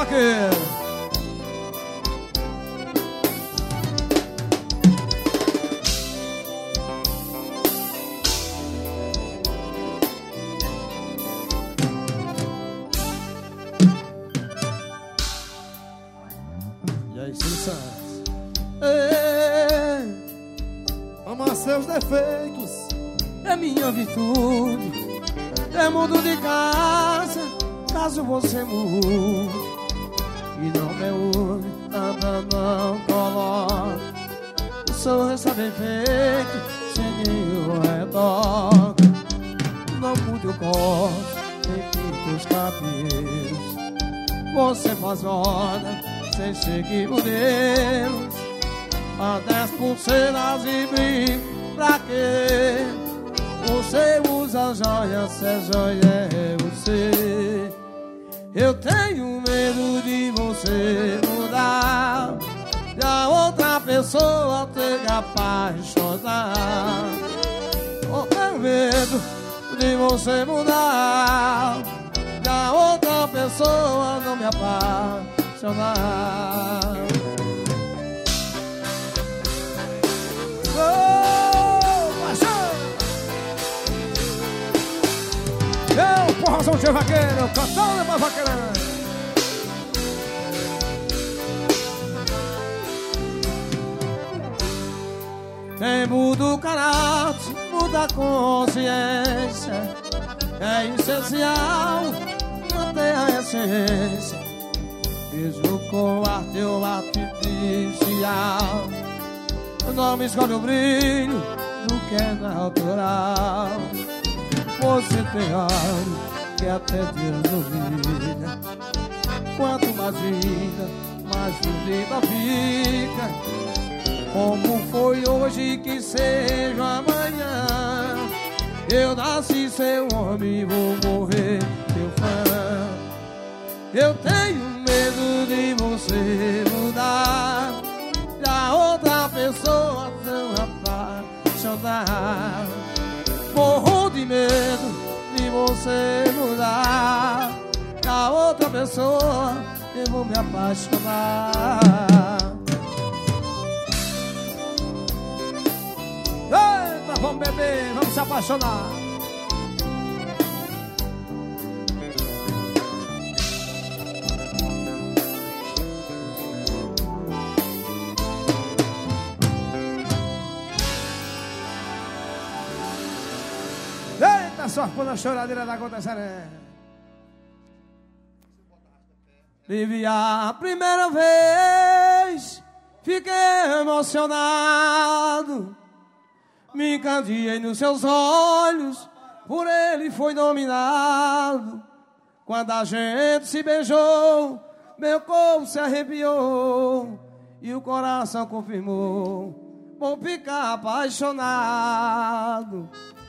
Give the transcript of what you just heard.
vaqueiro. E aí, Silvio Santos? Ama seus defeitos, É minha virtude. Eu mudo de casa caso você mude. E não me une, nada não coloca. O sorriso é bem feito, cheguei ao redor. Não mude o corte, nem pinte os cabelos. Você faz moda, sem seguir modelos. A 10 pulseiras e brinco, pra quê? Você usa joia, se é joia é você. Eu tenho medo de você mudar, e a outra pessoa ter que apaixonar. Eu tenho medo de você mudar, e a outra pessoa não me apaixonar. eu, porrazão de vaqueiro, cantando pra vaqueirão. Quem muda o caráter, muda a consciência. É essencial manter a essência. Mesmo com teu artificial, não me escolhe o brilho do que é natural. Você tem algo que até Deus duvida. Quanto mais linda, mais linda fica. Como foi hoje que seja amanhã. Eu nasci seu homem e vou morrer teu fã. Eu tenho medo de você mudar, e a outra pessoa não apaixonar. Morro de medo de você mudar, e a outra pessoa eu vou me apaixonar. Eita, vamos beber, vamos se apaixonar. Eita, só quando a choradeira tá acontecendo. Vivi a primeira vez, fiquei emocionado. Me encandeei nos seus olhos, por ele foi dominado. Quando a gente se beijou, meu corpo se arrepiou e o coração confirmou, vou ficar apaixonado.